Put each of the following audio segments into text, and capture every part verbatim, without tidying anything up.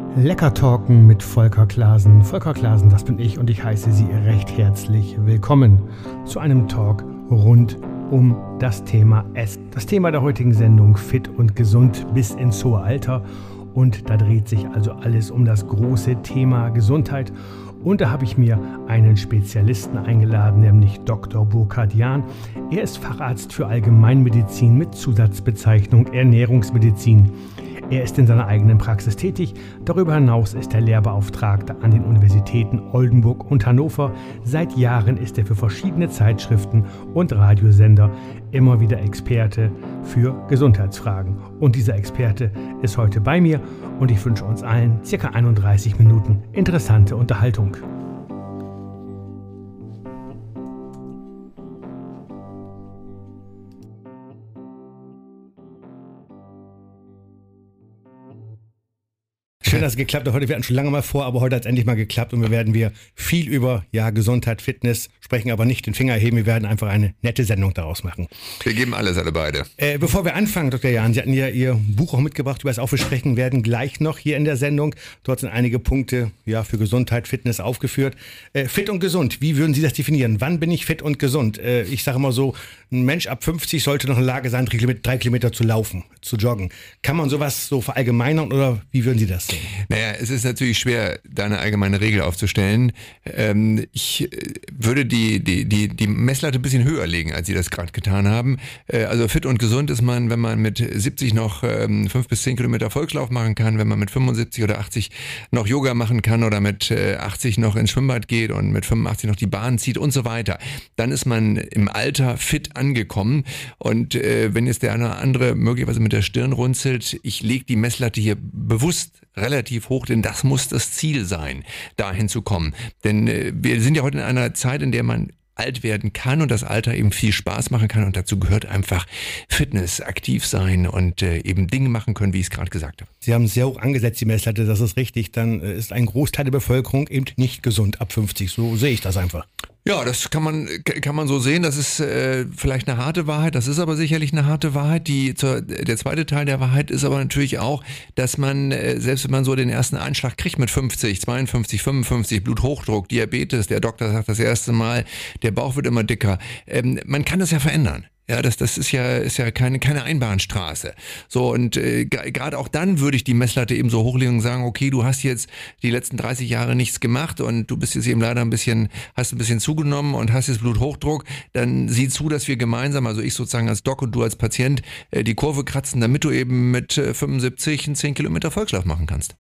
Lecker talken mit Volker Clasen. Volker Clasen, das bin ich und ich heiße Sie recht herzlich willkommen zu einem Talk rund um das Thema Essen. Das Thema der heutigen Sendung: fit und gesund bis ins hohe Alter. Und da dreht sich also alles um das große Thema Gesundheit. Und da habe ich mir einen Spezialisten eingeladen, nämlich Doktor Burkhard Jahn. Er ist Facharzt für Allgemeinmedizin mit Zusatzbezeichnung Ernährungsmedizin. Er ist in seiner eigenen Praxis tätig. Darüber hinaus ist er Lehrbeauftragter an den Universitäten Oldenburg und Hannover. Seit Jahren ist er für verschiedene Zeitschriften und Radiosender immer wieder Experte für Gesundheitsfragen. Und dieser Experte ist heute bei mir und ich wünsche uns allen circa einunddreißig Minuten interessante Unterhaltung. Schön, dass es geklappt hat. Heute, wir hatten schon lange mal vor, aber heute hat es endlich mal geklappt und wir werden wir viel über ja, Gesundheit, Fitness sprechen, aber nicht den Finger erheben. Wir werden einfach eine nette Sendung daraus machen. Wir geben alles, alle beide. Äh, bevor wir anfangen, Doktor Jahn, Sie hatten ja Ihr Buch auch mitgebracht, über das auch wir sprechen werden, gleich noch hier in der Sendung. Dort sind einige Punkte ja, für Gesundheit, Fitness aufgeführt. Äh, fit und gesund, wie würden Sie das definieren? Wann bin ich fit und gesund? Äh, ich sage mal so, ein Mensch ab fünfzig sollte noch in der Lage sein, drei Kilometer, drei Kilometer zu laufen, zu joggen. Kann man sowas so verallgemeinern oder wie würden Sie das sehen? Naja, es ist natürlich schwer, da eine allgemeine Regel aufzustellen. Ähm, ich würde die, die, die, die Messlatte ein bisschen höher legen, als Sie das gerade getan haben. Äh, also fit und gesund ist man, wenn man mit siebzig noch ähm, fünf bis zehn Kilometer Volkslauf machen kann, wenn man mit fünfundsiebzig oder achtzig noch Yoga machen kann oder mit äh, achtzig noch ins Schwimmbad geht und mit fünfundachtzig noch die Bahn zieht und so weiter. Dann ist man im Alter fit angekommen. Und äh, wenn jetzt der eine oder andere möglicherweise mit der Stirn runzelt, ich lege die Messlatte hier bewusst relativ hoch, denn das muss das Ziel sein, dahin zu kommen. Denn äh, wir sind ja heute in einer Zeit, in der man alt werden kann und das Alter eben viel Spaß machen kann und dazu gehört einfach Fitness, aktiv sein und äh, eben Dinge machen können, wie ich es gerade gesagt habe. Sie haben sehr hoch angesetzt, die Messlatte, das ist richtig. Dann äh, ist ein Großteil der Bevölkerung eben nicht gesund ab fünfzig, so sehe ich das einfach. Ja, das kann man kann man so sehen. Das ist äh, vielleicht eine harte Wahrheit. Das ist aber sicherlich eine harte Wahrheit. Die zur, der zweite Teil der Wahrheit ist aber natürlich auch, dass man äh, selbst wenn man so den ersten Einschlag kriegt mit fünfzig, zweiundfünfzig, fünfundfünfzig, Bluthochdruck, Diabetes, der Doktor sagt das erste Mal, der Bauch wird immer dicker. Ähm, man kann das ja verändern. Ja, das, das ist ja, ist ja keine, keine Einbahnstraße. So, und äh, gerade auch dann würde ich die Messlatte eben so hochlegen und sagen, okay, du hast jetzt die letzten dreißig Jahre nichts gemacht und du bist jetzt eben leider ein bisschen, hast ein bisschen zugenommen und hast jetzt Bluthochdruck, dann sieh zu, dass wir gemeinsam, also ich sozusagen als Doc und du als Patient, äh, die Kurve kratzen, damit du eben mit äh, fünfundsiebzig einen zehn Kilometer Volkslauf machen kannst.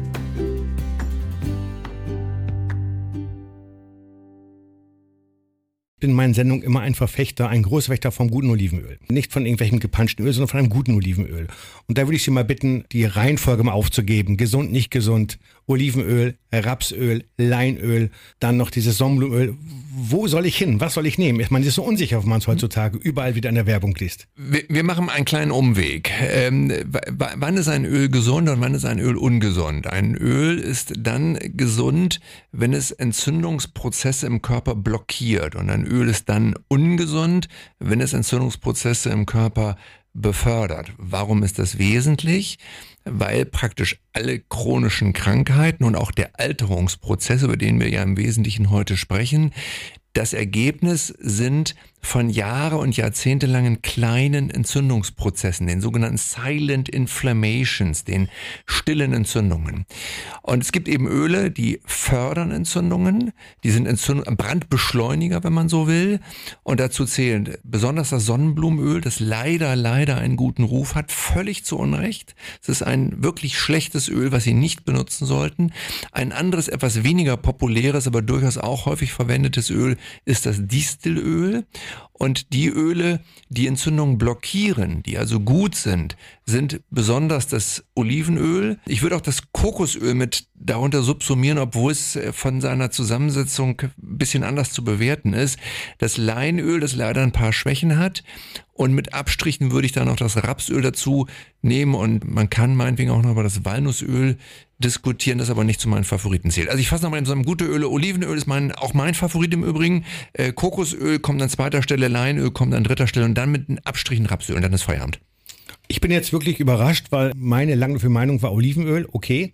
Ich bin in meinen Sendungen immer ein Verfechter, ein Großverfechter vom guten Olivenöl. Nicht von irgendwelchem gepanschten Öl, sondern von einem guten Olivenöl. Und da würde ich Sie mal bitten, die Reihenfolge mal aufzugeben. Gesund, nicht gesund. Olivenöl, Rapsöl, Leinöl, dann noch dieses Sonnenblumenöl. Wo soll ich hin? Was soll ich nehmen? Man ist so unsicher, wenn man es heutzutage überall wieder in der Werbung liest. Wir, wir machen einen kleinen Umweg. Ähm, w- wann ist ein Öl gesund und wann ist ein Öl ungesund? Ein Öl ist dann gesund, wenn es Entzündungsprozesse im Körper blockiert. Und ein Öl ist dann ungesund, wenn es Entzündungsprozesse im Körper befördert. Warum ist das wesentlich? Weil praktisch alle chronischen Krankheiten und auch der Alterungsprozess, über den wir ja im Wesentlichen heute sprechen, das Ergebnis sind von Jahre- und jahrzehntelangen kleinen Entzündungsprozessen, den sogenannten Silent Inflammations, den stillen Entzündungen. Und es gibt eben Öle, die fördern Entzündungen, die sind Entzündung, Brandbeschleuniger, wenn man so will. Und dazu zählen besonders das Sonnenblumenöl, das leider, leider einen guten Ruf hat, völlig zu Unrecht. Es ist ein wirklich schlechtes Öl, was Sie nicht benutzen sollten. Ein anderes, etwas weniger populäres, aber durchaus auch häufig verwendetes Öl ist das Distelöl. Und die Öle, die Entzündungen blockieren, die also gut sind, sind besonders das Olivenöl. Ich würde auch das Kokosöl mit darunter subsumieren, obwohl es von seiner Zusammensetzung ein bisschen anders zu bewerten ist. Das Leinöl, das leider ein paar Schwächen hat. Und mit Abstrichen würde ich dann noch das Rapsöl dazu nehmen und man kann meinetwegen auch noch über das Walnussöl diskutieren, das aber nicht zu meinen Favoriten zählt. Also ich fasse nochmal zusammen, gute Öle, Olivenöl ist mein, auch mein Favorit im Übrigen, äh, Kokosöl kommt an zweiter Stelle, Leinöl kommt an dritter Stelle und dann mit Abstrichen Rapsöl und dann ist Feierabend. Ich bin jetzt wirklich überrascht, weil meine lange Meinung war Olivenöl, okay.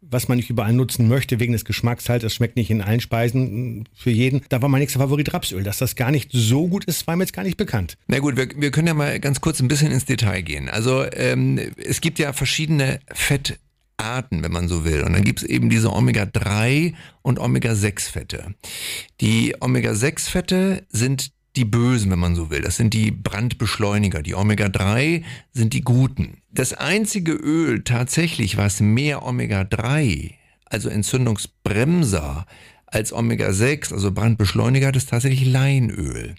was man nicht überall nutzen möchte, wegen des Geschmacks halt. Das schmeckt nicht in allen Speisen für jeden. Da war mein nächster Favorit Rapsöl. Dass das gar nicht so gut ist, war mir jetzt gar nicht bekannt. Na gut, wir, wir können ja mal ganz kurz ein bisschen ins Detail gehen. Also ähm, es gibt ja verschiedene Fettarten, wenn man so will. Und dann gibt es eben diese Omega drei und Omega sechs Fette. Die Omega sechs Fette sind die Bösen, wenn man so will. Das sind die Brandbeschleuniger. Die Omega drei sind die Guten. Das einzige Öl tatsächlich, was mehr Omega drei, also Entzündungsbremser, als Omega sechs, also Brandbeschleuniger, hat, ist tatsächlich Leinöl.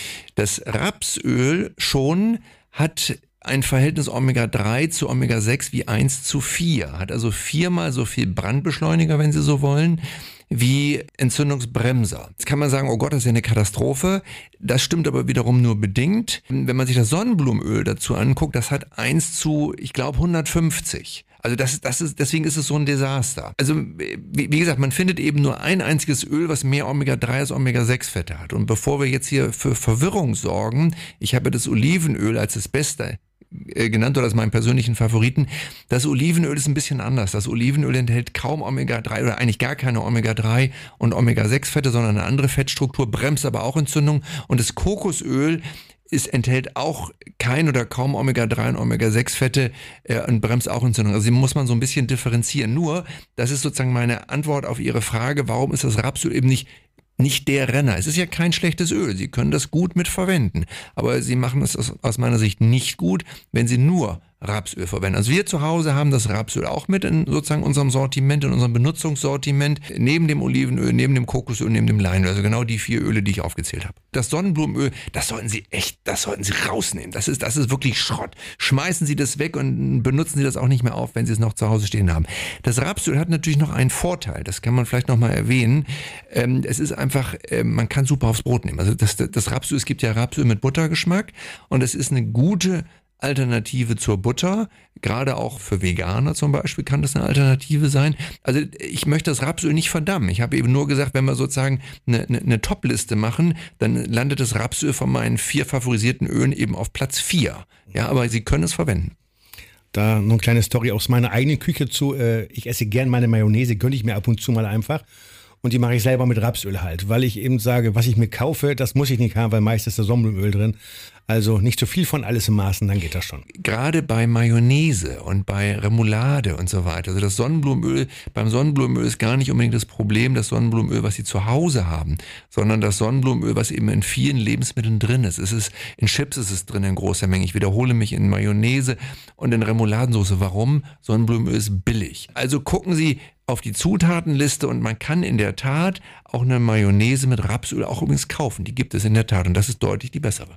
Das Rapsöl schon hat ein Verhältnis Omega drei zu Omega sechs wie eins zu vier. Hat also viermal so viel Brandbeschleuniger, wenn Sie so wollen, wie Entzündungsbremser. Jetzt kann man sagen, oh Gott, das ist ja eine Katastrophe. Das stimmt aber wiederum nur bedingt. Wenn man sich das Sonnenblumenöl dazu anguckt, das hat eins zu, ich glaube, hundertfünfzig. Also das, das ist, deswegen ist es so ein Desaster. Also wie, wie gesagt, man findet eben nur ein einziges Öl, was mehr Omega drei als Omega sechs Fette hat. Und bevor wir jetzt hier für Verwirrung sorgen, ich habe das Olivenöl als das Beste genannt oder als meinen persönlichen Favoriten. Das Olivenöl ist ein bisschen anders. Das Olivenöl enthält kaum Omega drei oder eigentlich gar keine Omega drei und Omega sechs Fette, sondern eine andere Fettstruktur, bremst aber auch Entzündung. Und das Kokosöl ist, enthält auch kein oder kaum Omega drei und Omega sechs Fette äh, und bremst auch Entzündung. Also hier muss man so ein bisschen differenzieren. Nur, das ist sozusagen meine Antwort auf Ihre Frage, warum ist das Rapsöl eben nicht Nicht der Renner. Es ist ja kein schlechtes Öl. Sie können das gut mit verwenden. Aber Sie machen es aus meiner Sicht nicht gut, wenn Sie nur Rapsöl verwenden. Also wir zu Hause haben das Rapsöl auch mit in sozusagen unserem Sortiment, in unserem Benutzungssortiment, neben dem Olivenöl, neben dem Kokosöl, neben dem Leinöl. Also genau die vier Öle, die ich aufgezählt habe. Das Sonnenblumenöl, das sollten Sie echt, das sollten Sie rausnehmen. Das ist, das ist wirklich Schrott. Schmeißen Sie das weg und benutzen Sie das auch nicht mehr auf, wenn Sie es noch zu Hause stehen haben. Das Rapsöl hat natürlich noch einen Vorteil. Das kann man vielleicht noch mal erwähnen. Ähm, es ist einfach, äh, man kann super aufs Brot nehmen. Also das, das Rapsöl, es gibt ja Rapsöl mit Buttergeschmack und es ist eine gute Alternative zur Butter, gerade auch für Veganer zum Beispiel kann das eine Alternative sein. Also ich möchte das Rapsöl nicht verdammen. Ich habe eben nur gesagt, wenn wir sozusagen eine, eine, eine Top-Liste machen, dann landet das Rapsöl von meinen vier favorisierten Ölen eben auf Platz vier. Ja, aber Sie können es verwenden. Da noch eine kleine Story aus meiner eigenen Küche zu. Ich esse gern meine Mayonnaise, gönne ich mir ab und zu mal einfach. Und die mache ich selber mit Rapsöl halt, weil ich eben sage, was ich mir kaufe, das muss ich nicht haben, weil meist ist da Sonnenblumenöl drin. Also nicht zu viel von alles im Maßen, dann geht das schon. Gerade bei Mayonnaise und bei Remoulade und so weiter. Also das Sonnenblumenöl, beim Sonnenblumenöl ist gar nicht unbedingt das Problem, das Sonnenblumenöl, was Sie zu Hause haben, sondern das Sonnenblumenöl, was eben in vielen Lebensmitteln drin ist. Es ist in Chips ist es drin in großer Menge. Ich wiederhole mich, in Mayonnaise und in Remouladensauce. Warum? Sonnenblumenöl ist billig. Also gucken Sie auf die Zutatenliste und man kann in der Tat auch eine Mayonnaise mit Rapsöl auch übrigens kaufen. Die gibt es in der Tat und das ist deutlich die bessere.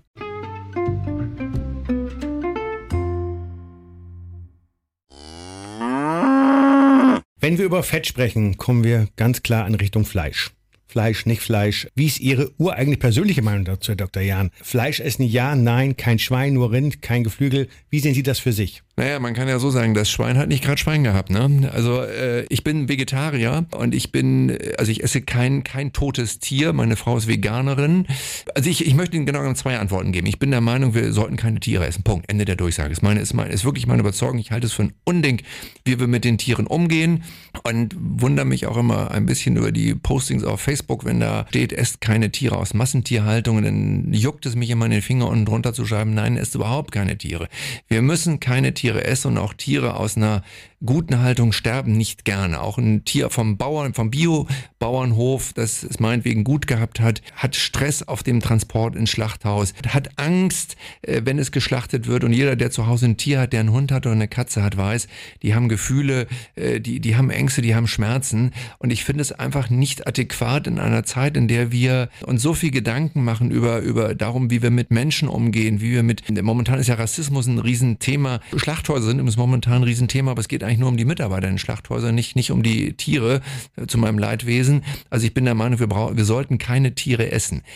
Wenn wir über Fett sprechen, kommen wir ganz klar in Richtung Fleisch. Fleisch, nicht Fleisch. Wie ist Ihre ureigene persönliche Meinung dazu, Herr Doktor Jahn? Fleisch essen ja, nein, kein Schwein, nur Rind, kein Geflügel. Wie sehen Sie das für sich? Naja, man kann ja so sagen, das Schwein hat nicht gerade Schwein gehabt, ne? Also äh, ich bin Vegetarier und ich bin, also ich esse kein kein totes Tier. Meine Frau ist Veganerin. Also ich, ich möchte Ihnen genau zwei Antworten geben. Ich bin der Meinung, wir sollten keine Tiere essen. Punkt. Ende der Durchsage. Ist meine ist meine ist wirklich meine Überzeugung. Ich halte es für ein Unding, wie wir mit den Tieren umgehen und wundere mich auch immer ein bisschen über die Postings auf Facebook, wenn da steht, esst keine Tiere aus Massentierhaltung, und dann juckt es mich immer in den Finger unten drunter zu schreiben, nein, esst überhaupt keine Tiere. Wir müssen keine Tiere essen und auch Tiere aus einer guten Haltung sterben nicht gerne. Auch ein Tier vom Bauern, vom Bio-Bauernhof, das es meinetwegen gut gehabt hat, hat Stress auf dem Transport ins Schlachthaus, hat Angst, wenn es geschlachtet wird. Und jeder, der zu Hause ein Tier hat, der einen Hund hat oder eine Katze hat, weiß, die haben Gefühle, die, die haben Ängste, die haben Schmerzen. Und ich finde es einfach nicht adäquat in einer Zeit, in der wir uns so viel Gedanken machen über, über darum, wie wir mit Menschen umgehen, wie wir mit, momentan ist ja Rassismus ein Riesenthema. Schlachthäuser sind übrigens momentan ein Riesenthema, aber es geht eigentlich nur um die Mitarbeiter in Schlachthäusern, nicht, nicht um die Tiere, äh, zu meinem Leidwesen. Also ich bin der Meinung, wir, brauch, wir sollten keine Tiere essen.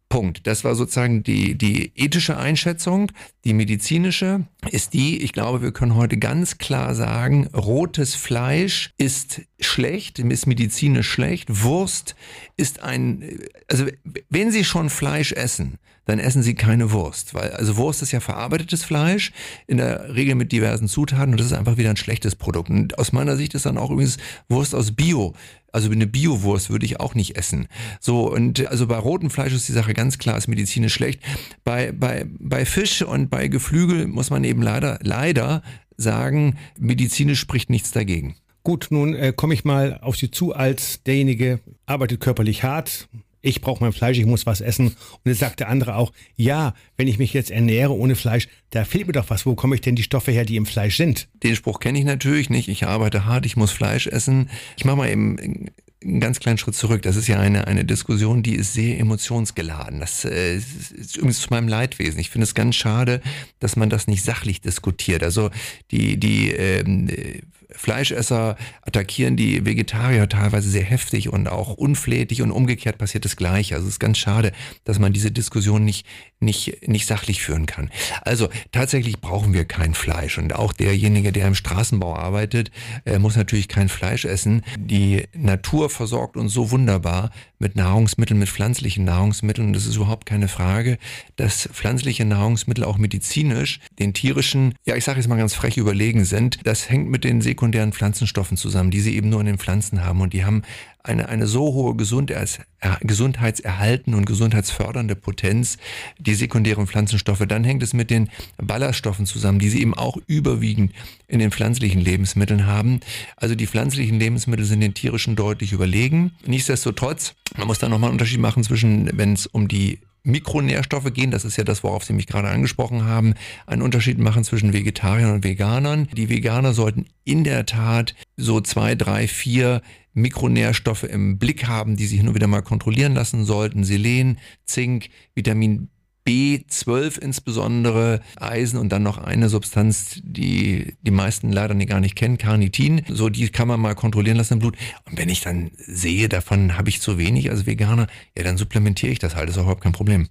Punkt. Das war sozusagen die, die ethische Einschätzung. Die medizinische ist die, ich glaube, wir können heute ganz klar sagen, rotes Fleisch ist schlecht, ist medizinisch schlecht. Wurst ist ein, also wenn Sie schon Fleisch essen, dann essen Sie keine Wurst, weil also Wurst ist ja verarbeitetes Fleisch, in der Regel mit diversen Zutaten, und das ist einfach wieder ein schlechtes Produkt. Und aus meiner Sicht ist dann auch übrigens Wurst aus Bio. Also eine Bio-Wurst würde ich auch nicht essen. So, und also bei rotem Fleisch ist die Sache ganz klar, ist medizinisch schlecht. Bei, bei, bei Fisch und bei Geflügel muss man eben leider, leider sagen, medizinisch spricht nichts dagegen. Gut, nun äh, komme ich mal auf Sie zu als derjenige, arbeitet körperlich hart. Ich brauche mein Fleisch, ich muss was essen. Und jetzt sagt der andere auch, ja, wenn ich mich jetzt ernähre ohne Fleisch, da fehlt mir doch was. Wo komme ich denn die Stoffe her, die im Fleisch sind? Den Spruch kenne ich natürlich nicht. Ich arbeite hart, ich muss Fleisch essen. Ich mache mal eben einen ganz kleinen Schritt zurück. Das ist ja eine, eine Diskussion, die ist sehr emotionsgeladen. Das äh, ist übrigens zu meinem Leidwesen. Ich finde es ganz schade, dass man das nicht sachlich diskutiert. Also die, die ähm, Fleischesser attackieren die Vegetarier teilweise sehr heftig und auch unflätig, und umgekehrt passiert das Gleiche. Also es ist ganz schade, dass man diese Diskussion nicht, nicht, nicht sachlich führen kann. Also tatsächlich brauchen wir kein Fleisch, und auch derjenige, der im Straßenbau arbeitet, äh, muss natürlich kein Fleisch essen. Die Natur versorgt uns so wunderbar mit Nahrungsmitteln, mit pflanzlichen Nahrungsmitteln, und es ist überhaupt keine Frage, dass pflanzliche Nahrungsmittel auch medizinisch den tierischen, ja ich sage jetzt mal ganz frech, überlegen sind. Das hängt mit den sekundären Pflanzenstoffen zusammen, die sie eben nur in den Pflanzen haben, und die haben eine, eine so hohe Gesundheits, gesundheitserhaltende und gesundheitsfördernde Potenz, die sekundären Pflanzenstoffe. Dann hängt es mit den Ballaststoffen zusammen, die sie eben auch überwiegend in den pflanzlichen Lebensmitteln haben. Also die pflanzlichen Lebensmittel sind den tierischen deutlich überlegen. Nichtsdestotrotz, man muss da nochmal einen Unterschied machen zwischen, wenn es um die Mikronährstoffe gehen, das ist ja das, worauf Sie mich gerade angesprochen haben, einen Unterschied machen zwischen Vegetariern und Veganern. Die Veganer sollten in der Tat so zwei, drei, vier Mikronährstoffe im Blick haben, die sich nur wieder mal kontrollieren lassen sollten. Selen, Zink, Vitamin B zwölf insbesondere, Eisen und dann noch eine Substanz, die die meisten leider gar nicht kennen, Carnitin. So, die kann man mal kontrollieren lassen im Blut. Und wenn ich dann sehe, davon habe ich zu wenig als Veganer, ja, dann supplementiere ich das halt, das ist auch überhaupt kein Problem.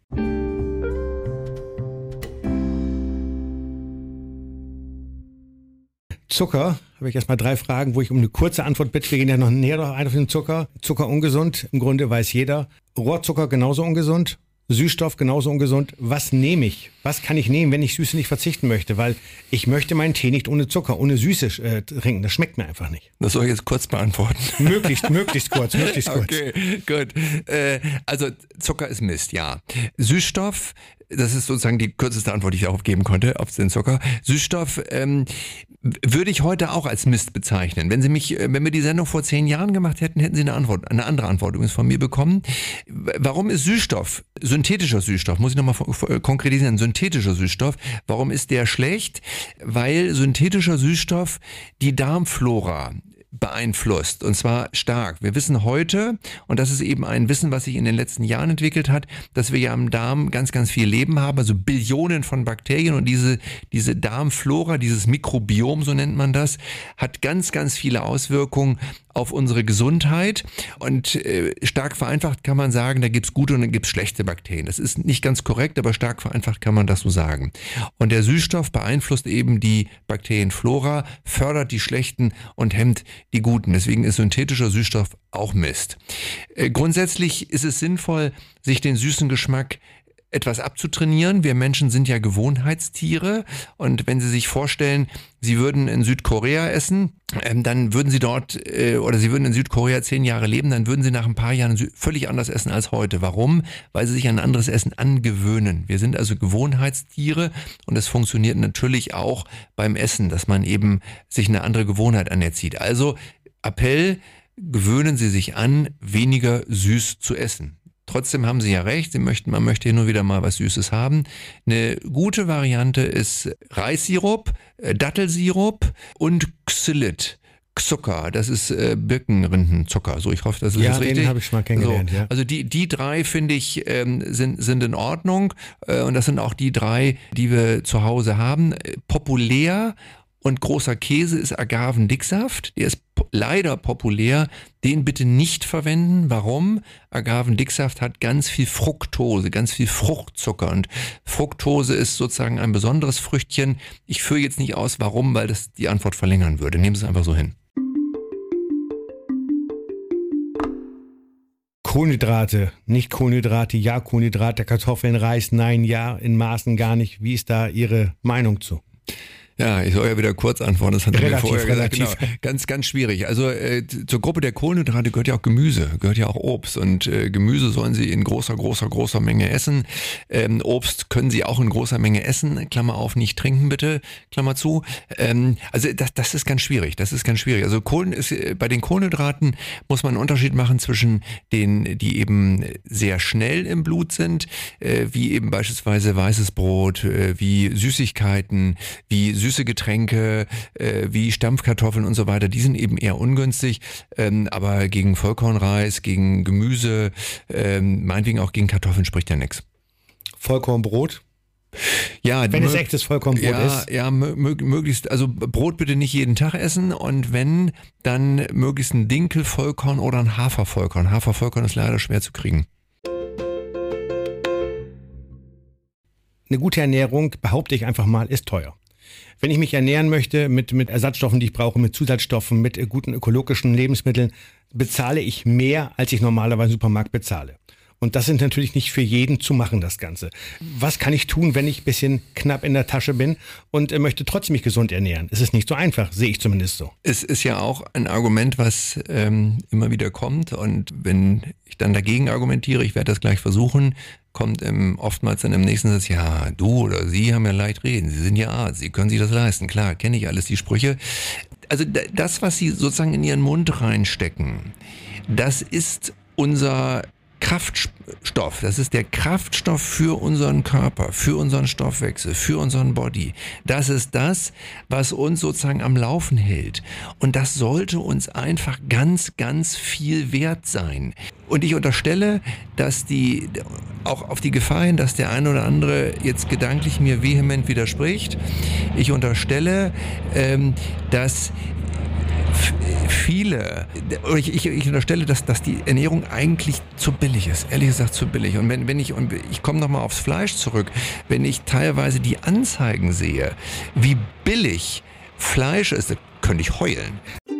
Zucker, habe ich erstmal drei Fragen, wo ich um eine kurze Antwort bitte. Wir gehen ja noch näher ein auf den Zucker. Zucker ungesund, im Grunde weiß jeder. Rohrzucker genauso ungesund. Süßstoff genauso ungesund. Was nehme ich? Was kann ich nehmen, wenn ich Süße nicht verzichten möchte? Weil ich möchte meinen Tee nicht ohne Zucker, ohne Süße äh, trinken. Das schmeckt mir einfach nicht. Das soll ich jetzt kurz beantworten. Möglichst, möglichst kurz, möglichst kurz. Okay, gut. Äh, also Zucker ist Mist, ja. Süßstoff, das ist sozusagen die kürzeste Antwort, die ich darauf geben konnte, auf den Zucker. Süßstoff ähm, würde ich heute auch als Mist bezeichnen. Wenn Sie mich, wenn wir die Sendung vor zehn Jahren gemacht hätten, hätten Sie eine Antwort, eine andere Antwort übrigens von mir bekommen. Warum ist Süßstoff, synthetischer Süßstoff, muss ich nochmal konkretisieren, synthetischer Süßstoff, warum ist der schlecht? Weil synthetischer Süßstoff die Darmflora beeinflusst, und zwar stark. Wir wissen heute, und das ist eben ein Wissen, was sich in den letzten Jahren entwickelt hat, dass wir ja im Darm ganz, ganz viel Leben haben, also Billionen von Bakterien, und diese, diese Darmflora, dieses Mikrobiom, so nennt man das, hat ganz, ganz viele Auswirkungen auf unsere Gesundheit, und äh, stark vereinfacht kann man sagen, da gibt's gute und da gibt's schlechte Bakterien. Das ist nicht ganz korrekt, aber stark vereinfacht kann man das so sagen. Und der Süßstoff beeinflusst eben die Bakterienflora, fördert die schlechten und hemmt die guten. Deswegen ist synthetischer Süßstoff auch Mist. Äh, grundsätzlich ist es sinnvoll, sich den süßen Geschmack etwas abzutrainieren. Wir Menschen sind ja Gewohnheitstiere, und wenn Sie sich vorstellen, Sie würden in Südkorea essen, ähm, dann würden Sie dort, äh, oder Sie würden in Südkorea zehn Jahre leben, dann würden Sie nach ein paar Jahren völlig anders essen als heute. Warum? Weil Sie sich an ein anderes Essen angewöhnen. Wir sind also Gewohnheitstiere, und das funktioniert natürlich auch beim Essen, dass man eben sich eine andere Gewohnheit anerzieht. Also Appell, gewöhnen Sie sich an, weniger süß zu essen. Trotzdem haben Sie ja recht, Sie möchten, man möchte hier nur wieder mal was Süßes haben. Eine gute Variante ist Reissirup, Dattelsirup und Xylit. Zucker, das ist äh, Birkenrindenzucker. So, ich hoffe, das ist ja, das richtig. Ja, den habe ich schon mal kennengelernt. So, ja. Also die die drei finde ich ähm, sind sind in Ordnung, äh, und das sind auch die drei, die wir zu Hause haben. Populär und großer Käse ist Agavendicksaft. Der ist leider populär, den bitte nicht verwenden. Warum? Agavendicksaft hat ganz viel Fructose, ganz viel Fruchtzucker und Fructose ist sozusagen ein besonderes Früchtchen. Ich führe jetzt nicht aus, warum, weil das die Antwort verlängern würde. Nehmen Sie es einfach so hin. Kohlenhydrate, nicht Kohlenhydrate, ja Kohlenhydrate, Kartoffeln, Reis, nein, ja, in Maßen gar nicht. Wie ist da Ihre Meinung zu? Ja, ich soll ja wieder kurz antworten, das hat mir vorher gesagt. Relativ. Genau, ganz, ganz schwierig. Also äh, zur Gruppe der Kohlenhydrate gehört ja auch Gemüse, gehört ja auch Obst und äh, Gemüse sollen Sie in großer, großer, großer Menge essen. Ähm, Obst können Sie auch in großer Menge essen, Klammer auf, nicht trinken bitte, Klammer zu. Ähm, also das, das ist ganz schwierig, das ist ganz schwierig. Also Kohlen ist, bei den Kohlenhydraten muss man einen Unterschied machen zwischen denen, die eben sehr schnell im Blut sind, äh, wie eben beispielsweise weißes Brot, äh, wie Süßigkeiten, wie süße Getränke, äh, wie Stampfkartoffeln und so weiter, die sind eben eher ungünstig, ähm, aber gegen Vollkornreis, gegen Gemüse, ähm, meinetwegen auch gegen Kartoffeln spricht ja nichts. Vollkornbrot? Ja, wenn es echtes Vollkornbrot ja, ist. Ja, mö- möglichst, also Brot bitte nicht jeden Tag essen und wenn, dann möglichst ein Dinkelvollkorn oder ein Hafervollkorn. Hafervollkorn ist leider schwer zu kriegen. Eine gute Ernährung, behaupte ich einfach mal, ist teuer. Wenn ich mich ernähren möchte mit, mit Ersatzstoffen, die ich brauche, mit Zusatzstoffen, mit guten ökologischen Lebensmitteln, bezahle ich mehr, als ich normalerweise im Supermarkt bezahle. Und das sind natürlich nicht für jeden zu machen, das Ganze. Was kann ich tun, wenn ich ein bisschen knapp in der Tasche bin und äh, möchte trotzdem mich gesund ernähren? Es ist nicht so einfach, sehe ich zumindest so. Es ist ja auch ein Argument, was ähm, immer wieder kommt und wenn ich dann dagegen argumentiere, ich werde das gleich versuchen, kommt im, oftmals dann im nächsten Satz, ja, du oder sie haben ja leicht reden, sie sind ja Arzt, sie können sich das leisten. Klar, kenne ich alles, die Sprüche. Also das, was sie sozusagen in ihren Mund reinstecken, das ist unser Kraftstoff, das ist der Kraftstoff für unseren Körper, für unseren Stoffwechsel, für unseren Body. Das ist das, was uns sozusagen am Laufen hält. Und das sollte uns einfach ganz, ganz viel wert sein. Und ich unterstelle, dass die, auch auf die Gefahr hin, dass der eine oder andere jetzt gedanklich mir vehement widerspricht, ich unterstelle, ähm, dass viele, oder ich, ich, ich unterstelle, dass, dass die Ernährung eigentlich zu billig ist, ehrlich gesagt zu billig. Und wenn, wenn ich, und ich komme nochmal aufs Fleisch zurück, wenn ich teilweise die Anzeigen sehe, wie billig Fleisch ist, dann könnte ich heulen.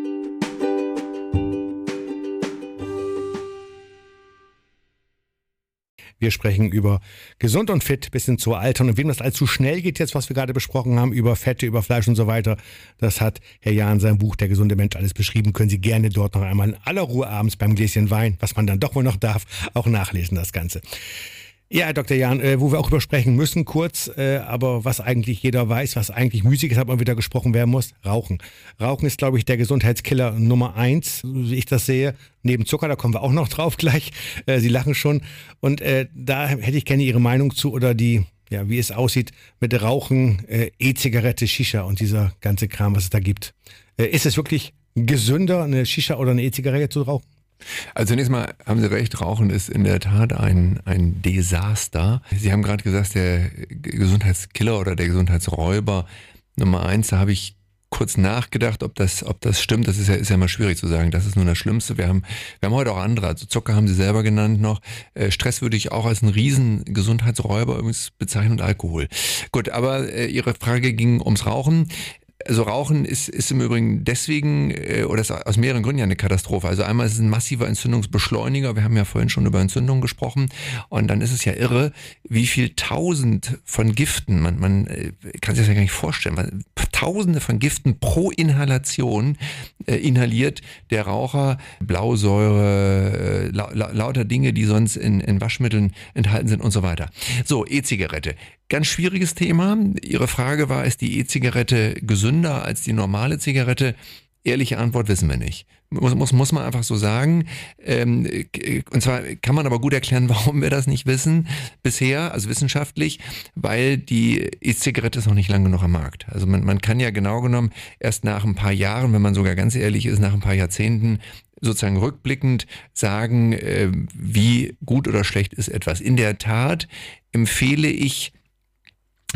Wir sprechen über gesund und fit bis hin zur Altern. Und wem das allzu schnell geht jetzt, was wir gerade besprochen haben, über Fette, über Fleisch und so weiter, das hat Herr Jahn in seinem Buch Der gesunde Mensch alles beschrieben. Können Sie gerne dort noch einmal in aller Ruhe abends beim Gläschen Wein, was man dann doch wohl noch darf, auch nachlesen, das Ganze. Ja, Herr Doktor Jahn, äh, wo wir auch übersprechen müssen, kurz, äh, aber was eigentlich jeder weiß, was eigentlich müßig ist, hat man wieder gesprochen werden muss, Rauchen. Rauchen ist, glaube ich, der Gesundheitskiller Nummer eins, wie ich das sehe. Neben Zucker, da kommen wir auch noch drauf gleich. Äh, Sie lachen schon. Und äh, da hätte ich gerne Ihre Meinung zu oder die, ja, wie es aussieht mit Rauchen, äh, E-Zigarette, Shisha und dieser ganze Kram, was es da gibt. Äh, ist es wirklich gesünder, eine Shisha oder eine E-Zigarette zu rauchen? Also zunächst mal haben Sie recht, Rauchen ist in der Tat ein, ein Desaster. Sie haben gerade gesagt, der Gesundheitskiller oder der Gesundheitsräuber Nummer eins, da habe ich kurz nachgedacht, ob das, ob das stimmt. Das ist ja, ist ja mal schwierig zu sagen. Das ist nur das Schlimmste. Wir haben, wir haben heute auch andere. Also Zucker haben Sie selber genannt noch. Äh, Stress würde ich auch als einen riesen Gesundheitsräuber übrigens bezeichnen und Alkohol. Gut, aber äh, Ihre Frage ging ums Rauchen. Also Rauchen ist, ist im Übrigen deswegen, äh, oder ist aus mehreren Gründen ja eine Katastrophe. Also einmal ist es ein massiver Entzündungsbeschleuniger. Wir haben ja vorhin schon über Entzündungen gesprochen. Und dann ist es ja irre, wie viel Tausend von Giften, man, man äh, kann sich das ja gar nicht vorstellen, man, Tausende von Giften pro Inhalation äh, inhaliert der Raucher. Blausäure, äh, la, la, lauter Dinge, die sonst in, in Waschmitteln enthalten sind und so weiter. So, E-Zigarette. Ganz schwieriges Thema. Ihre Frage war, ist die E-Zigarette gesünder als die normale Zigarette? Ehrliche Antwort wissen wir nicht. Muss, muss, muss man einfach so sagen. Ähm, und zwar kann man aber gut erklären, warum wir das nicht wissen bisher, also wissenschaftlich, weil die E-Zigarette ist noch nicht lang genug am Markt. Also man, man kann ja genau genommen erst nach ein paar Jahren, wenn man sogar ganz ehrlich ist, nach ein paar Jahrzehnten sozusagen rückblickend sagen, äh, wie gut oder schlecht ist etwas. In der Tat empfehle ich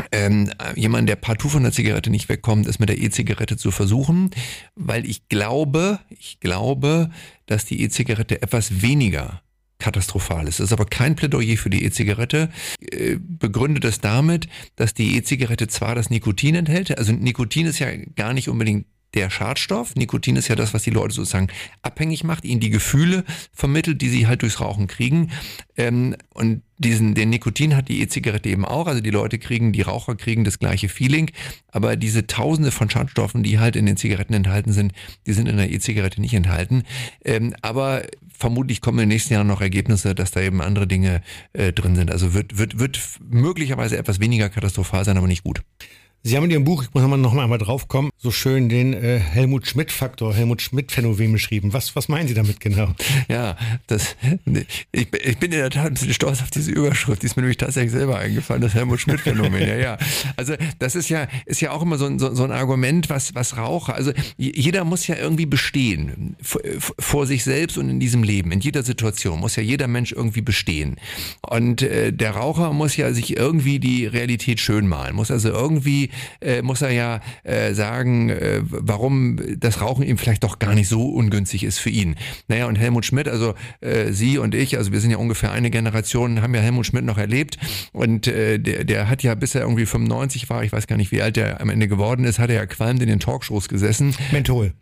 ähm, jemand, der partout von der Zigarette nicht wegkommt, ist mit der E-Zigarette zu versuchen, weil ich glaube, ich glaube, dass die E-Zigarette etwas weniger katastrophal ist. Das ist aber kein Plädoyer für die E-Zigarette. Äh, begründet es damit, dass die E-Zigarette zwar das Nikotin enthält, also Nikotin ist ja gar nicht unbedingt der Schadstoff. Nikotin ist ja das, was die Leute sozusagen abhängig macht, ihnen die Gefühle vermittelt, die sie halt durchs Rauchen kriegen. Ähm, und diesen, den Nikotin hat die E-Zigarette eben auch. Also die Leute kriegen, die Raucher kriegen das gleiche Feeling. Aber diese Tausende von Schadstoffen, die halt in den Zigaretten enthalten sind, die sind in der E-Zigarette nicht enthalten. Ähm, aber vermutlich kommen in den nächsten Jahren noch Ergebnisse, dass da eben andere Dinge äh, drin sind. Also wird, wird, wird möglicherweise etwas weniger katastrophal sein, aber nicht gut. Sie haben in Ihrem Buch, ich muss noch mal drauf kommen, so schön den äh, Helmut-Schmidt-Faktor, Helmut-Schmidt-Phänomen beschrieben. Was, was meinen Sie damit genau? Ja, das, ich, ich bin in der Tat ein bisschen stolz auf diese Überschrift. Die ist mir nämlich tatsächlich selber eingefallen, das Helmut-Schmidt-Phänomen. Ja, ja. Also das ist ja, ist ja auch immer so ein, so, so ein Argument, was, was Raucher, also jeder muss ja irgendwie bestehen vor, vor sich selbst und in diesem Leben. In jeder Situation muss ja jeder Mensch irgendwie bestehen. Und äh, der Raucher muss ja sich irgendwie die Realität schön malen, muss also irgendwie Äh, muss er ja äh, sagen, äh, warum das Rauchen ihm vielleicht doch gar nicht so ungünstig ist für ihn. Naja, und Helmut Schmidt, also äh, Sie und ich, also wir sind ja ungefähr eine Generation, haben ja Helmut Schmidt noch erlebt und äh, der, der hat ja, bis er irgendwie fünfundneunzig war, ich weiß gar nicht, wie alt der am Ende geworden ist, hat er ja qualmend in den Talkshows gesessen. Menthol.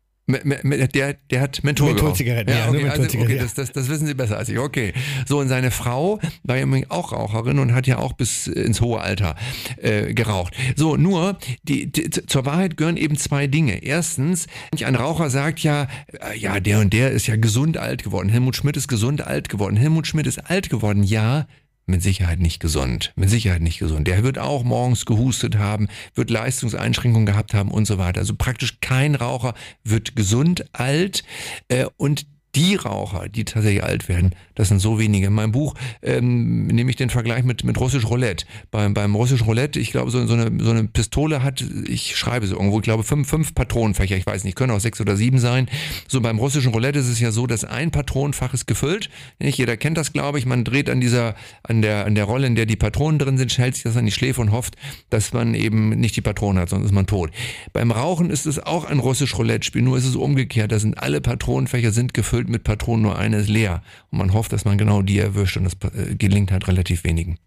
Der, der hat Menthol Mentholzigaretten, ja, ja, okay, nur also, okay, das, das, das wissen Sie besser als ich, okay. So, und seine Frau war ja auch Raucherin und hat ja auch bis ins hohe Alter äh, geraucht. So, nur, die, die, zur Wahrheit gehören eben zwei Dinge. Erstens, ein Raucher sagt ja, äh, ja, der und der ist ja gesund alt geworden. Helmut Schmidt ist gesund alt geworden. Helmut Schmidt ist alt geworden, ja, mit Sicherheit nicht gesund, mit Sicherheit nicht gesund. Der wird auch morgens gehustet haben, wird Leistungseinschränkungen gehabt haben und so weiter. Also praktisch kein Raucher wird gesund alt äh, und die Raucher, die tatsächlich alt werden, das sind so wenige. In meinem Buch ähm, nehme ich den Vergleich mit, mit russisch Roulette. Beim, beim russisch Roulette, ich glaube, so, so, eine, so eine Pistole hat, ich schreibe es irgendwo, ich glaube, fünf, fünf Patronenfächer, ich weiß nicht, können auch sechs oder sieben sein. So beim russischen Roulette ist es ja so, dass ein Patronenfach ist gefüllt. Nicht jeder kennt das, glaube ich. Man dreht an dieser, an der, an der Rolle, in der die Patronen drin sind, hält sich das an die Schläfe und hofft, dass man eben nicht die Patronen hat, sonst ist man tot. Beim Rauchen ist es auch ein russisch Roulette-Spiel, nur ist es umgekehrt. Da sind alle Patronenfächer sind gefüllt mit Patronen, nur eine ist leer. Und man hofft, dass man genau die erwischt und das äh, gelingt halt relativ wenigen.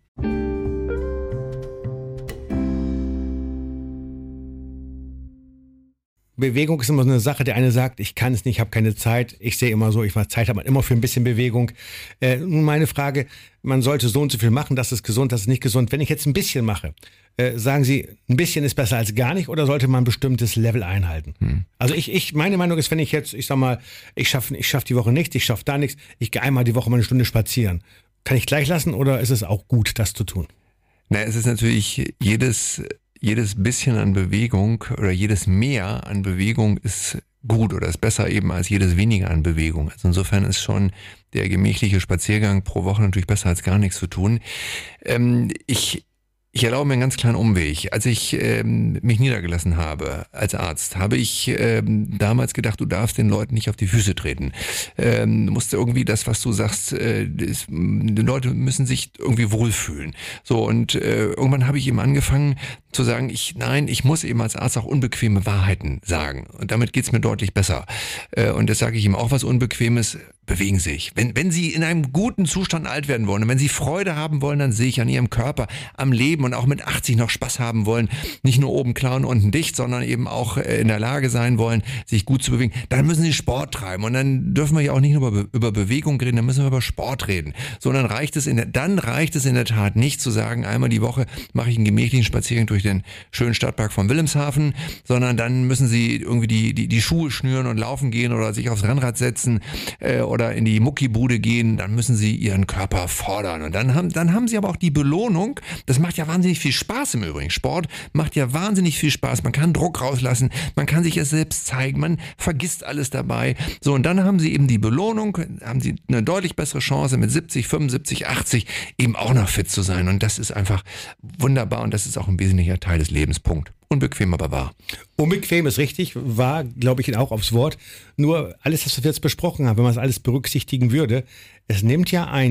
Bewegung ist immer so eine Sache. Der eine sagt, ich kann es nicht, ich habe keine Zeit. Ich sehe immer so, ich mache Zeit, aber immer für ein bisschen Bewegung. Äh, nun meine Frage, man sollte so und so viel machen, das ist gesund, das ist nicht gesund. Wenn ich jetzt ein bisschen mache, äh, sagen Sie, ein bisschen ist besser als gar nicht oder sollte man ein bestimmtes Level einhalten? Hm. Also ich, ich, meine Meinung ist, wenn ich jetzt, ich sag mal, ich schaffe ich schaff die Woche nichts, ich schaffe da nichts, ich gehe einmal die Woche mal eine Stunde spazieren. Kann ich gleich lassen oder ist es auch gut, das zu tun? Na, es ist natürlich jedes... Jedes bisschen an Bewegung oder jedes Mehr an Bewegung ist gut oder ist besser eben als jedes weniger an Bewegung. Also insofern ist schon der gemächliche Spaziergang pro Woche natürlich besser als gar nichts zu tun. Ähm, ich Ich erlaube mir einen ganz kleinen Umweg. Als ich ähm, mich niedergelassen habe als Arzt, habe ich ähm, damals gedacht, du darfst den Leuten nicht auf die Füße treten. Ähm, du musst irgendwie das, was du sagst, äh, das, die Leute müssen sich irgendwie wohlfühlen. So, und äh, irgendwann habe ich eben angefangen zu sagen, ich nein, ich muss eben als Arzt auch unbequeme Wahrheiten sagen. Und damit geht's mir deutlich besser. Äh, und das sage ich ihm auch was Unbequemes. Bewegen sich. Wenn, wenn Sie in einem guten Zustand alt werden wollen und wenn Sie Freude haben wollen, dann sehe ich an Ihrem Körper, am Leben und auch mit achtzig noch Spaß haben wollen, nicht nur oben klar und unten dicht, sondern eben auch in der Lage sein wollen, sich gut zu bewegen, dann müssen Sie Sport treiben und dann dürfen wir ja auch nicht nur über, über Bewegung reden, dann müssen wir über Sport reden, sondern reicht es in der, dann reicht es in der Tat nicht zu sagen, einmal die Woche mache ich einen gemächlichen Spaziergang durch den schönen Stadtpark von Wilhelmshaven, sondern dann müssen Sie irgendwie die, die, die Schuhe schnüren und laufen gehen oder sich aufs Rennrad setzen äh, oder in die Muckibude gehen, dann müssen Sie Ihren Körper fordern. Und dann haben, dann haben Sie aber auch die Belohnung. Das macht ja wahnsinnig viel Spaß im Übrigen. Sport macht ja wahnsinnig viel Spaß. Man kann Druck rauslassen, man kann sich es selbst zeigen, man vergisst alles dabei. So, und dann haben Sie eben die Belohnung, haben Sie eine deutlich bessere Chance, mit siebzig, fünfundsiebzig, achtzig eben auch noch fit zu sein. Und das ist einfach wunderbar und das ist auch ein wesentlicher Teil des Lebens. Punkt. Unbequem, aber wahr. Unbequem ist richtig, wahr, glaube ich, auch aufs Wort. Nur alles, was wir jetzt besprochen haben, wenn man es alles berücksichtigen würde, es nimmt ja ein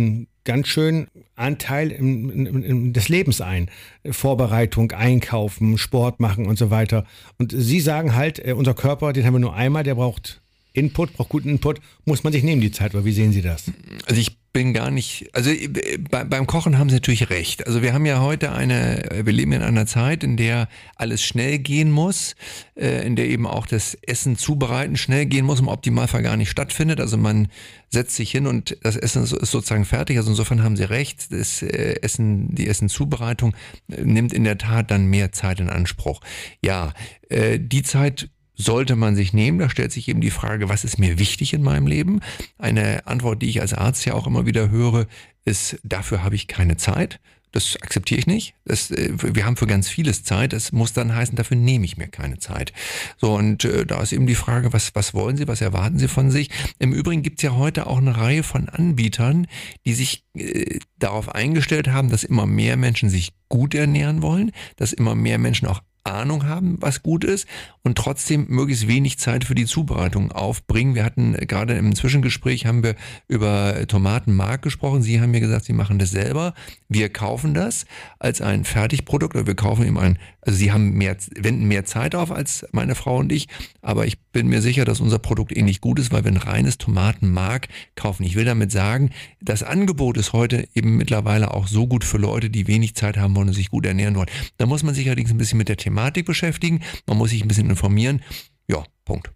ganz schön Anteil im, im, im, des Lebens ein. Vorbereitung, Einkaufen, Sport machen und so weiter. Und Sie sagen halt, unser Körper, den haben wir nur einmal, der braucht Input, braucht guten Input, muss man sich nehmen die Zeit, oder wie sehen Sie das? Also ich bin gar nicht, also bei, beim Kochen haben Sie natürlich recht. Also wir haben ja heute eine, wir leben in einer Zeit, in der alles schnell gehen muss, äh, in der eben auch das Essen zubereiten schnell gehen muss, im Optimalfall gar nicht stattfindet. Also man setzt sich hin und das Essen ist sozusagen fertig. Also insofern haben Sie recht, das äh, Essen, die Essenzubereitung äh, nimmt in der Tat dann mehr Zeit in Anspruch. Ja, äh, die Zeit sollte man sich nehmen. Da stellt sich eben die Frage, was ist mir wichtig in meinem Leben? Eine Antwort, die ich als Arzt ja auch immer wieder höre, ist, dafür habe ich keine Zeit. Das akzeptiere ich nicht. Das, wir haben für ganz vieles Zeit. Das muss dann heißen, dafür nehme ich mir keine Zeit. So, und äh, da ist eben die Frage, was, was wollen Sie, was erwarten Sie von sich? Im Übrigen gibt es ja heute auch eine Reihe von Anbietern, die sich äh, darauf eingestellt haben, dass immer mehr Menschen sich gut ernähren wollen, dass immer mehr Menschen auch Ahnung haben, was gut ist und trotzdem möglichst wenig Zeit für die Zubereitung aufbringen. Wir hatten gerade im Zwischengespräch haben wir über Tomatenmark gesprochen. Sie haben mir gesagt, Sie machen das selber. Wir kaufen das als ein Fertigprodukt oder wir kaufen eben ein, also Sie haben mehr, wenden mehr Zeit auf als meine Frau und ich, aber ich bin mir sicher, dass unser Produkt ähnlich gut ist, weil wir ein reines Tomatenmark kaufen. Ich will damit sagen, das Angebot ist heute eben mittlerweile auch so gut für Leute, die wenig Zeit haben wollen und sich gut ernähren wollen. Da muss man sich allerdings ein bisschen mit der Thematik beschäftigen, man muss sich ein bisschen informieren. Ja, Punkt.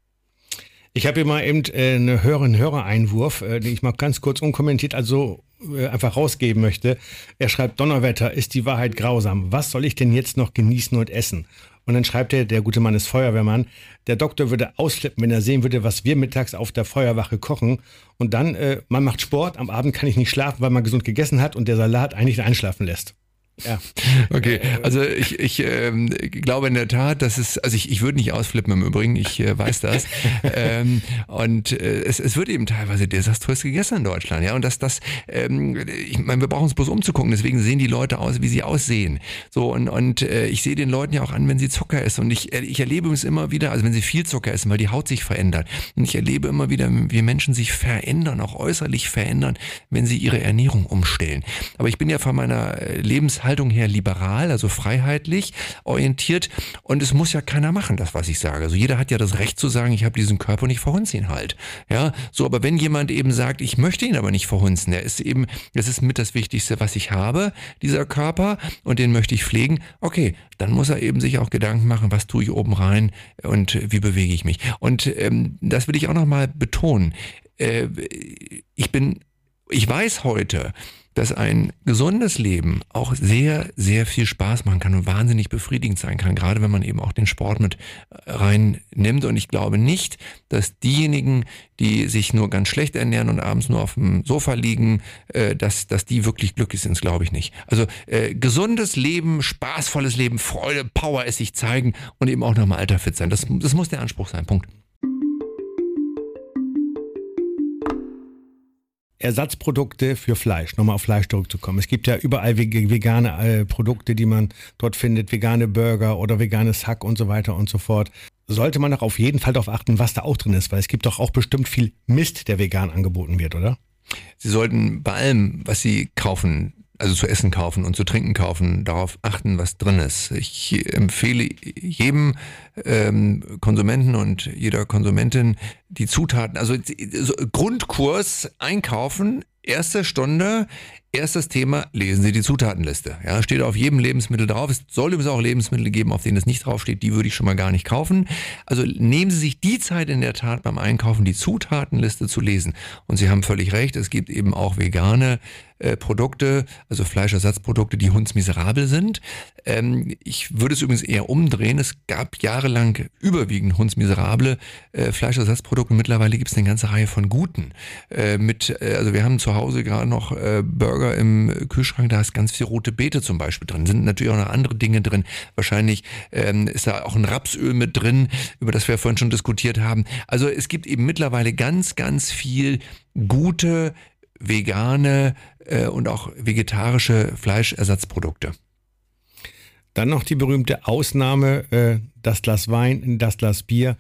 Ich habe hier mal eben äh, eine Hörerin, Hörereinwurf, äh, den ich mal ganz kurz unkommentiert also äh, einfach rausgeben möchte. Er schreibt, Donnerwetter, ist die Wahrheit grausam. Was soll ich denn jetzt noch genießen und essen? Und dann schreibt er, der gute Mann ist Feuerwehrmann, der Doktor würde ausflippen, wenn er sehen würde, was wir mittags auf der Feuerwache kochen. Und dann, äh, man macht Sport, am Abend kann ich nicht schlafen, weil man gesund gegessen hat und der Salat eigentlich einschlafen lässt. Ja. Okay, also ich, ich ähm, glaube in der Tat, dass es, also ich, ich würde nicht ausflippen im Übrigen, ich äh, weiß das. ähm, und äh, es, es wird eben teilweise desaströs gegessen in Deutschland, ja. Und dass das, ähm, ich meine, wir brauchen uns bloß umzugucken, deswegen sehen die Leute aus, wie sie aussehen. So, und, und äh, ich sehe den Leuten ja auch an, wenn sie Zucker essen. Und ich, ich erlebe es immer wieder, also wenn sie viel Zucker essen, weil die Haut sich verändert. Und ich erlebe immer wieder, wie Menschen sich verändern, auch äußerlich verändern, wenn sie ihre Ernährung umstellen. Aber ich bin ja von meiner Lebenshaltung her liberal, also freiheitlich orientiert und es muss ja keiner machen, das was ich sage. Also jeder hat ja das Recht zu sagen, ich habe diesen Körper nicht verhunzen ihn halt. Ja, so, aber wenn jemand eben sagt, ich möchte ihn aber nicht verhunzen, der ist eben, das ist mit das Wichtigste, was ich habe, dieser Körper und den möchte ich pflegen, okay, dann muss er eben sich auch Gedanken machen, was tue ich oben rein und wie bewege ich mich. Und ähm, das will ich auch nochmal betonen. Äh, ich bin, ich weiß heute, dass ein gesundes Leben auch sehr, sehr viel Spaß machen kann und wahnsinnig befriedigend sein kann, gerade wenn man eben auch den Sport mit rein nimmt. Und ich glaube nicht, dass diejenigen, die sich nur ganz schlecht ernähren und abends nur auf dem Sofa liegen, äh, dass, dass die wirklich glücklich sind, glaube ich nicht. Also äh, gesundes Leben, spaßvolles Leben, Freude, Power es sich zeigen und eben auch nochmal alterfit sein. Das, das muss der Anspruch sein, Punkt. Ersatzprodukte für Fleisch, nochmal auf Fleisch zurückzukommen. Es gibt ja überall vegane äh, Produkte, die man dort findet, vegane Burger oder veganes Hack und so weiter und so fort. Sollte man doch auf jeden Fall darauf achten, was da auch drin ist, weil es gibt doch auch bestimmt viel Mist, der vegan angeboten wird, oder? Sie sollten bei allem, was Sie kaufen, also zu essen kaufen und zu trinken kaufen, darauf achten, was drin ist. Ich empfehle jedem ähm, Konsumenten und jeder Konsumentin die Zutaten, also so Grundkurs einkaufen, erste Stunde, erstes Thema, lesen Sie die Zutatenliste. Ja, steht auf jedem Lebensmittel drauf. Es soll übrigens auch Lebensmittel geben, auf denen es nicht draufsteht. Die würde ich schon mal gar nicht kaufen. Also nehmen Sie sich die Zeit in der Tat beim Einkaufen, die Zutatenliste zu lesen. Und Sie haben völlig recht, es gibt eben auch vegane äh, Produkte, also Fleischersatzprodukte, die hundsmiserabel sind. Ähm, ich würde es übrigens eher umdrehen. Es gab jahrelang überwiegend hundsmiserable äh, Fleischersatzprodukte. Mittlerweile gibt es eine ganze Reihe von guten. Äh, mit, äh, also wir haben zu Hause gerade noch äh, Burger im Kühlschrank, da ist ganz viel rote Beete zum Beispiel drin. Sind natürlich auch noch andere Dinge drin. Wahrscheinlich ähm, ist da auch ein Rapsöl mit drin, über das wir vorhin schon diskutiert haben. Also es gibt eben mittlerweile ganz, ganz viel gute, vegane äh, und auch vegetarische Fleischersatzprodukte. Dann noch die berühmte Ausnahme, äh, das Glas Wein, das Glas Bier.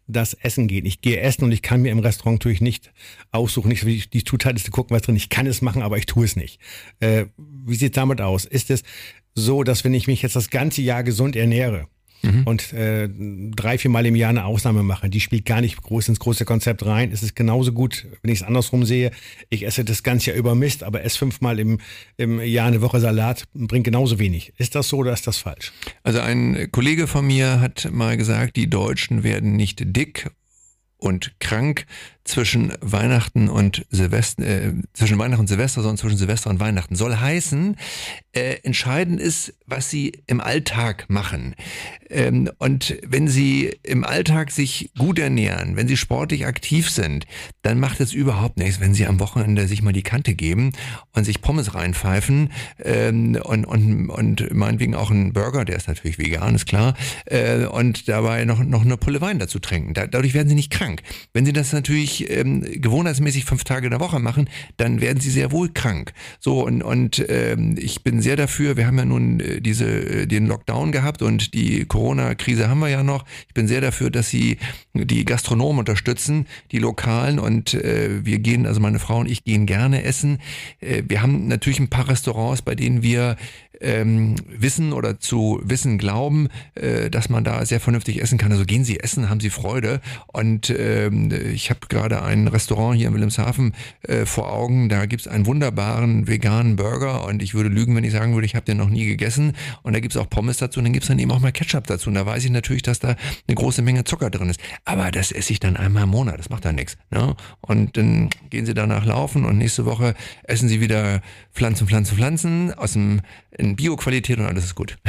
das Essen gehen. Ich gehe essen und ich kann mir im Restaurant natürlich nicht aussuchen, nicht wie die Zutatenliste gucken, was drin. Ich kann es machen, aber ich tue es nicht. Äh, wie sieht es damit aus? Ist es so, dass wenn ich mich jetzt das ganze Jahr gesund ernähre, Mhm. und äh, drei, vier Mal im Jahr eine Ausnahme mache, die spielt gar nicht groß ins große Konzept rein. Es ist genauso gut, wenn ich es andersrum sehe, ich esse das ganze Jahr über Mist, aber esse fünfmal im, im Jahr eine Woche Salat, bringt genauso wenig. Ist das so oder ist das falsch? Also ein Kollege von mir hat mal gesagt, die Deutschen werden nicht dick und krank zwischen Weihnachten und Silvester, äh, zwischen Weihnachten und Silvester, sondern zwischen Silvester und Weihnachten. Soll heißen, äh, entscheidend ist, was sie im Alltag machen. Ähm, und wenn sie im Alltag sich gut ernähren, wenn sie sportlich aktiv sind, dann macht es überhaupt nichts, wenn sie am Wochenende sich mal die Kante geben und sich Pommes reinpfeifen ähm, und, und, und meinetwegen auch einen Burger, der ist natürlich vegan, ist klar, äh, und dabei noch, noch eine Pulle Wein dazu trinken. Da, dadurch werden sie nicht krank. Wenn sie das natürlich ähm, gewohnheitsmäßig fünf Tage in der Woche machen, dann werden sie sehr wohl krank. So, und, und ähm, ich bin sehr dafür, wir haben ja nun äh, diese, äh, den Lockdown gehabt und die Corona-Krise haben wir ja noch. Ich bin sehr dafür, dass sie die Gastronomen unterstützen, die Lokalen, und äh, wir gehen, also meine Frau und ich gehen gerne essen. Äh, wir haben natürlich ein paar Restaurants, bei denen wir ähm, wissen oder zu wissen glauben, äh, dass man da sehr vernünftig essen kann. Also gehen Sie essen, haben Sie Freude. Und ähm, ich habe gerade ein Restaurant hier in Wilhelmshaven äh, vor Augen, da gibt's einen wunderbaren veganen Burger und ich würde lügen, wenn ich sagen würde, ich habe den noch nie gegessen, und da gibt's auch Pommes dazu und dann gibt's dann eben auch mal Ketchup dazu und da weiß ich natürlich, dass da eine große Menge Zucker drin ist. Aber das esse ich dann einmal im Monat, das macht dann nichts. Ne? Und dann gehen Sie danach laufen und nächste Woche essen Sie wieder Pflanzen, Pflanzen, Pflanzen aus dem in Bio-Qualität und alles ist gut.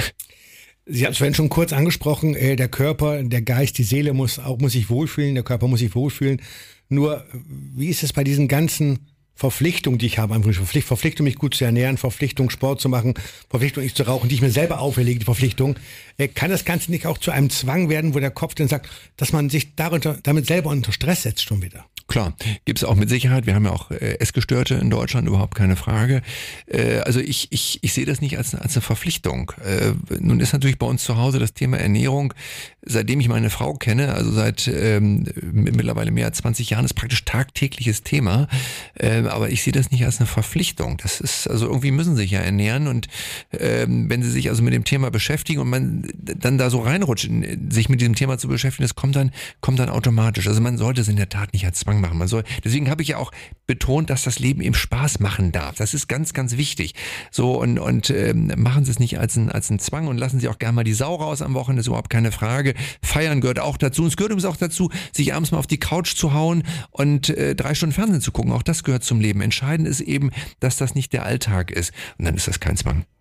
Sie haben es vorhin schon kurz angesprochen, äh, der Körper, der Geist, die Seele muss auch muss sich wohlfühlen, der Körper muss sich wohlfühlen. Nur, wie ist es bei diesen ganzen Verpflichtungen, die ich habe, Verpflichtung, Verpflichtung, mich gut zu ernähren, Verpflichtung, Sport zu machen, Verpflichtung, nicht zu rauchen, die ich mir selber auferlege, die Verpflichtung, äh, kann das Ganze nicht auch zu einem Zwang werden, wo der Kopf dann sagt, dass man sich darunter, damit selber unter Stress setzt schon wieder? Klar, gibt's auch mit Sicherheit. Wir haben ja auch äh, Essgestörte in Deutschland, überhaupt keine Frage. Äh, also ich, ich, ich sehe das nicht als, als eine Verpflichtung. Äh, nun ist natürlich bei uns zu Hause das Thema Ernährung, seitdem ich meine Frau kenne, also seit ähm, mittlerweile mehr als zwanzig Jahren, ist praktisch tagtägliches Thema. Äh, aber ich sehe das nicht als eine Verpflichtung. Das ist, also irgendwie müssen sie sich ja ernähren, und ähm, wenn sie sich also mit dem Thema beschäftigen und man dann da so reinrutscht, sich mit diesem Thema zu beschäftigen, das kommt dann, kommt dann automatisch. Also man sollte es in der Tat nicht als Zwang machen. Man soll, deswegen habe ich ja auch betont, dass das Leben eben Spaß machen darf. Das ist ganz, ganz wichtig. So, und, und ähm, machen Sie es nicht als ein, als ein Zwang und lassen Sie auch gerne mal die Sau raus am Wochenende, ist überhaupt keine Frage. Feiern gehört auch dazu. Und es gehört übrigens auch dazu, sich abends mal auf die Couch zu hauen und äh, drei Stunden Fernsehen zu gucken. Auch das gehört zum Leben. Entscheidend ist eben, dass das nicht der Alltag ist. Und dann ist das kein Zwang.